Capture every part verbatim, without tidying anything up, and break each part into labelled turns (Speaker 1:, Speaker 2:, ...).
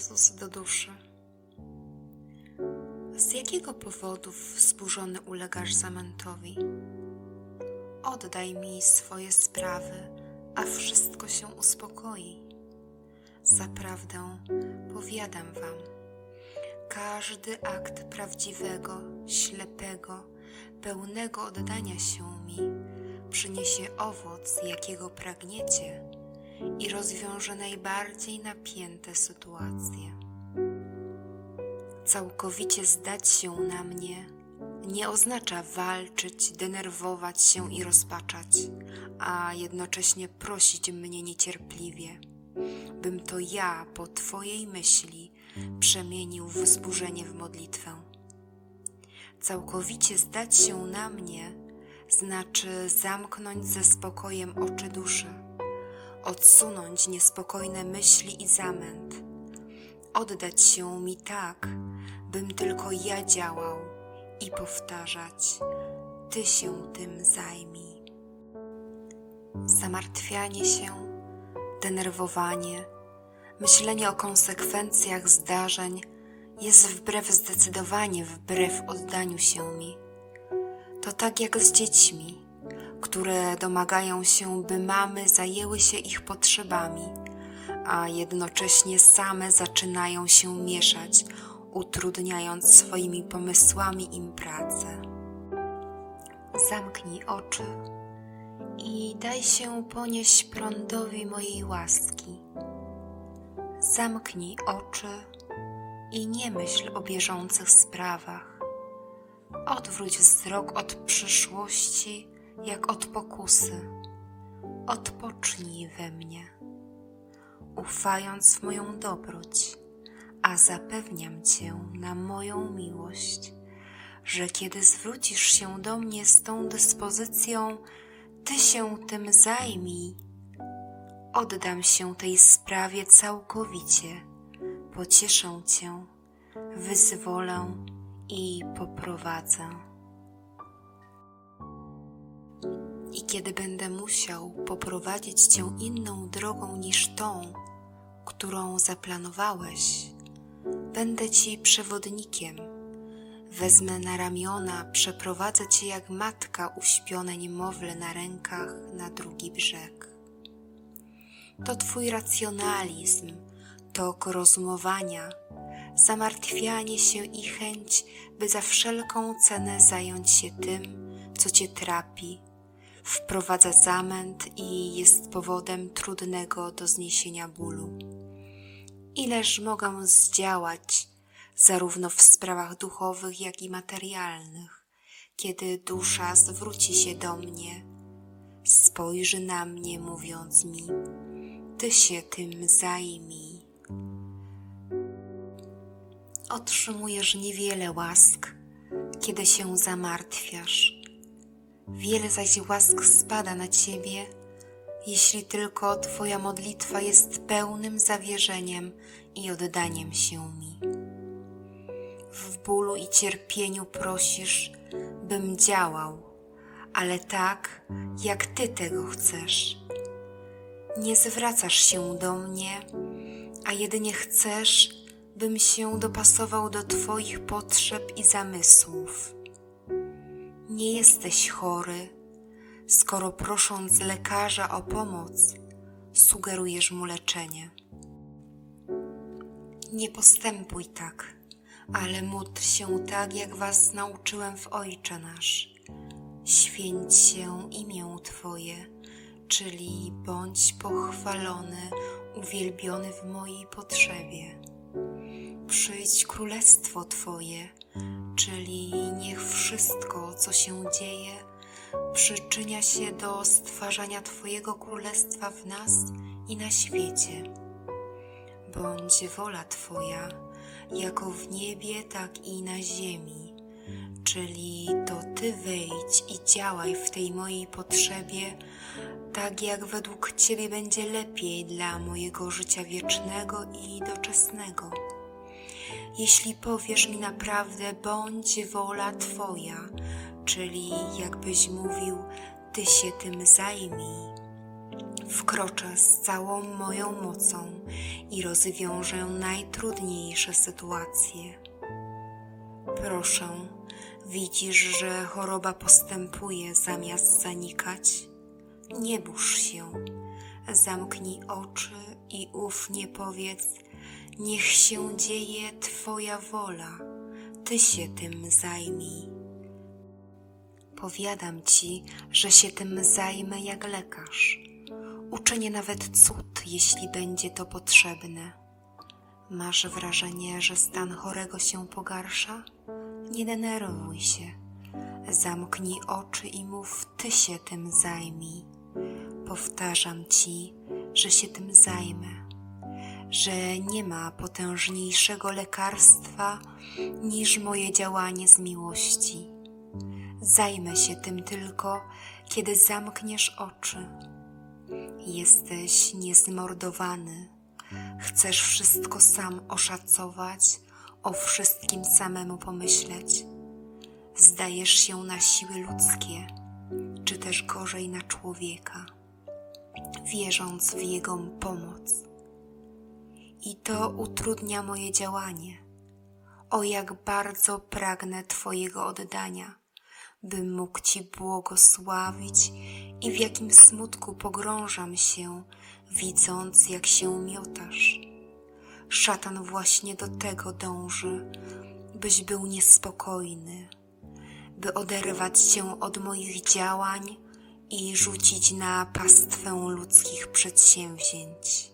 Speaker 1: Jezus do duszy. Z jakiego powodu wzburzony ulegasz zamętowi? Oddaj mi swoje sprawy, a wszystko się uspokoi. Zaprawdę powiadam wam, każdy akt prawdziwego, ślepego, pełnego oddania się mi przyniesie owoc, jakiego pragniecie i rozwiąże najbardziej napięte sytuacje. Całkowicie zdać się na mnie nie oznacza walczyć, denerwować się i rozpaczać, a jednocześnie prosić mnie niecierpliwie, bym to ja po Twojej myśli przemienił wzburzenie w modlitwę. Całkowicie zdać się na mnie znaczy zamknąć ze spokojem oczy duszy, odsunąć niespokojne myśli i zamęt, oddać się mi tak, bym tylko ja działał i powtarzać: Ty się tym zajmij. Zamartwianie się, denerwowanie, myślenie o konsekwencjach zdarzeń jest wbrew zdecydowanie wbrew oddaniu się mi. To tak jak z dziećmi, które domagają się, by mamy zajęły się ich potrzebami, a jednocześnie same zaczynają się mieszać, utrudniając swoimi pomysłami im pracę. Zamknij oczy i daj się ponieść prądowi mojej łaski. Zamknij oczy i nie myśl o bieżących sprawach. Odwróć wzrok od przyszłości jak od pokusy. Odpocznij we mnie, ufając w moją dobroć, a zapewniam Cię na moją miłość, że kiedy zwrócisz się do mnie z tą dyspozycją, Ty się tym zajmij, oddam się tej sprawie całkowicie, pocieszę Cię, wyzwolę i poprowadzę. I kiedy będę musiał poprowadzić Cię inną drogą niż tą, którą zaplanowałeś, będę Ci przewodnikiem. Wezmę na ramiona, przeprowadzę Cię jak matka uśpione niemowlę na rękach na drugi brzeg. To Twój racjonalizm, tok rozumowania, zamartwianie się i chęć, by za wszelką cenę zająć się tym, co Cię trapi, wprowadza zamęt i jest powodem trudnego do zniesienia bólu. Ileż mogę zdziałać, zarówno w sprawach duchowych, jak i materialnych, kiedy dusza zwróci się do mnie, spojrzy na mnie, mówiąc mi: Ty się tym zajmij. Otrzymujesz niewiele łask, kiedy się zamartwiasz. Wiele zaś łask spada na Ciebie, jeśli tylko Twoja modlitwa jest pełnym zawierzeniem i oddaniem się mi. W bólu i cierpieniu prosisz, bym działał, ale tak, jak Ty tego chcesz. Nie zwracasz się do mnie, a jedynie chcesz, bym się dopasował do Twoich potrzeb i zamysłów. Nie jesteś chory, skoro prosząc lekarza o pomoc, sugerujesz mu leczenie. Nie postępuj tak, ale módl się tak, jak Was nauczyłem w Ojcze Nasz. Święć się imię Twoje, czyli bądź pochwalony, uwielbiony w mojej potrzebie. Przyjdź królestwo Twoje, czyli niech wszystko, co się dzieje, przyczynia się do stwarzania Twojego królestwa w nas i na świecie. Bądź wola Twoja, jako w niebie, tak i na ziemi, czyli to Ty wejdź i działaj w tej mojej potrzebie, tak jak według Ciebie będzie lepiej dla mojego życia wiecznego i doczesnego. Jeśli powiesz mi naprawdę, bądź wola Twoja, czyli jakbyś mówił, Ty się tym zajmij, Wkroczę z całą moją mocą i rozwiążę najtrudniejsze sytuacje. Proszę, widzisz, że choroba postępuje zamiast zanikać? Nie bóż się, zamknij oczy i ufnie powiedz: niech się dzieje Twoja wola, Ty się tym zajmij. Powiadam Ci, że się tym zajmę jak lekarz. Uczynię nawet cud, jeśli będzie to potrzebne. Masz wrażenie, że stan chorego się pogarsza? Nie denerwuj się. Zamknij oczy i mów: Ty się tym zajmij. Powtarzam Ci, że się tym zajmę, że nie ma potężniejszego lekarstwa niż moje działanie z miłości. Zajmę się tym tylko, kiedy zamkniesz oczy. Jesteś niezmordowany. Chcesz wszystko sam oszacować, o wszystkim samemu pomyśleć. Zdajesz się na siły ludzkie, czy też gorzej na człowieka, wierząc w Jego pomoc. I to utrudnia moje działanie. O, jak bardzo pragnę Twojego oddania, bym mógł Ci błogosławić i w jakim smutku pogrążam się, widząc, jak się miotasz. Szatan właśnie do tego dąży, byś był niespokojny, by oderwać Cię od moich działań i rzucić na pastwę ludzkich przedsięwzięć.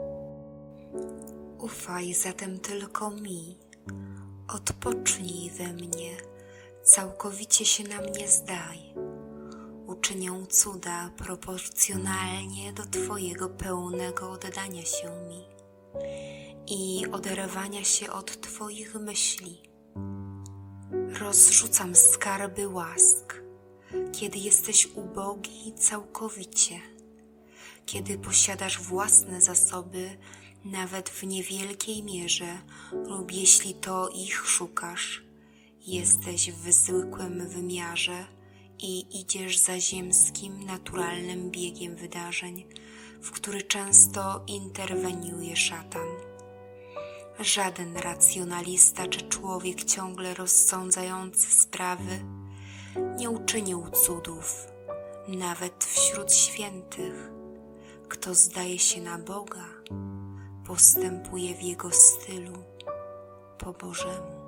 Speaker 1: Ufaj zatem tylko mi, odpocznij we mnie, całkowicie się na mnie zdaj. Uczynię cuda proporcjonalnie do Twojego pełnego oddania się mi i oderwania się od Twoich myśli. Rozrzucam skarby łask, kiedy jesteś ubogi całkowicie, kiedy posiadasz własne zasoby, nawet w niewielkiej mierze, lub jeśli to ich szukasz, jesteś w zwykłym wymiarze i idziesz za ziemskim, naturalnym biegiem wydarzeń, w który często interweniuje szatan. Żaden racjonalista czy człowiek ciągle rozsądzający sprawy nie uczynił cudów, nawet wśród świętych. Kto zdaje się na Boga, postępuje w Jego stylu, po Bożemu.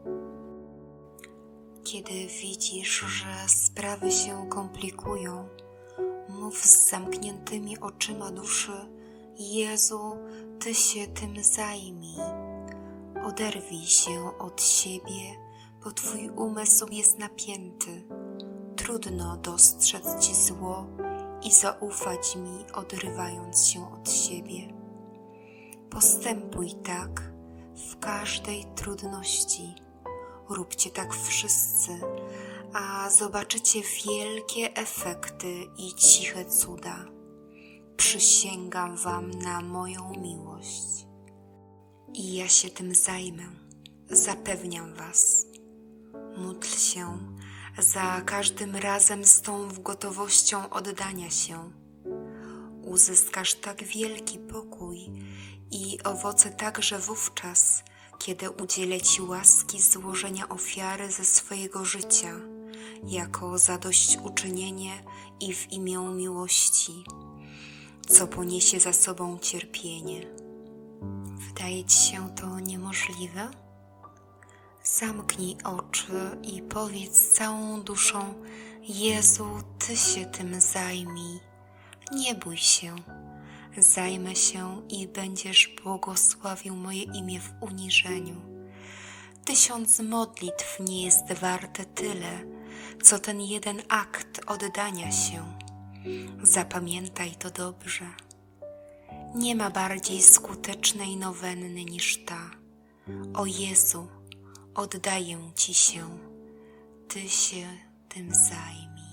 Speaker 1: Kiedy widzisz, że sprawy się komplikują, mów z zamkniętymi oczyma duszy: Jezu, Ty się tym zajmij. Oderwij się od siebie, bo Twój umysł jest napięty. Trudno dostrzec Ci zło i zaufać mi, odrywając się od siebie. Postępuj tak w każdej trudności. Róbcie tak wszyscy, a zobaczycie wielkie efekty i ciche cuda. Przysięgam Wam na moją miłość. I ja się tym zajmę, zapewniam Was. Módl się za każdym razem z tą gotowością oddania się. Uzyskasz tak wielki pokój i owoce także wówczas, kiedy udzielę Ci łaski złożenia ofiary ze swojego życia, jako zadośćuczynienie i w imię miłości, co poniesie za sobą cierpienie. Wydaje Ci się to niemożliwe? Zamknij oczy i powiedz całą duszą: Jezu, Ty się tym zajmij. Nie bój się. Zajmę się i będziesz błogosławił moje imię w uniżeniu. Tysiąc modlitw nie jest warte tyle, co ten jeden akt oddania się. Zapamiętaj to dobrze. Nie ma bardziej skutecznej nowenny niż ta. O Jezu, oddaję Ci się, Ty się tym zajmij.